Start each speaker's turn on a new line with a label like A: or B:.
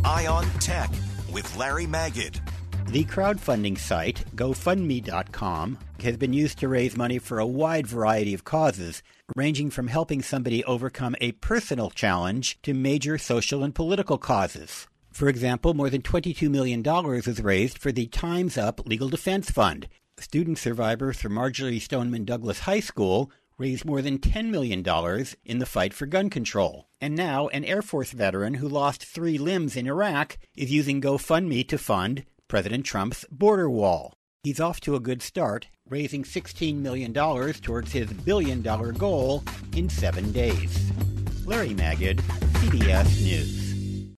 A: Eye on Tech with Larry Magid.
B: The crowdfunding site, GoFundMe.com, has been used to raise money for a wide variety of causes, ranging from helping somebody overcome a personal challenge to major social and political causes. For example, more than $22 million was raised for the Time's Up Legal Defense Fund. Student survivors from Marjorie Stoneman Douglas High School raised more than $10 million in the fight for gun control. And now, an Air Force veteran who lost 3 limbs in Iraq is using GoFundMe to fund President Trump's border wall. He's off to a good start, raising $16 million towards his billion-dollar goal in 7 days. Larry Magid, CBS News.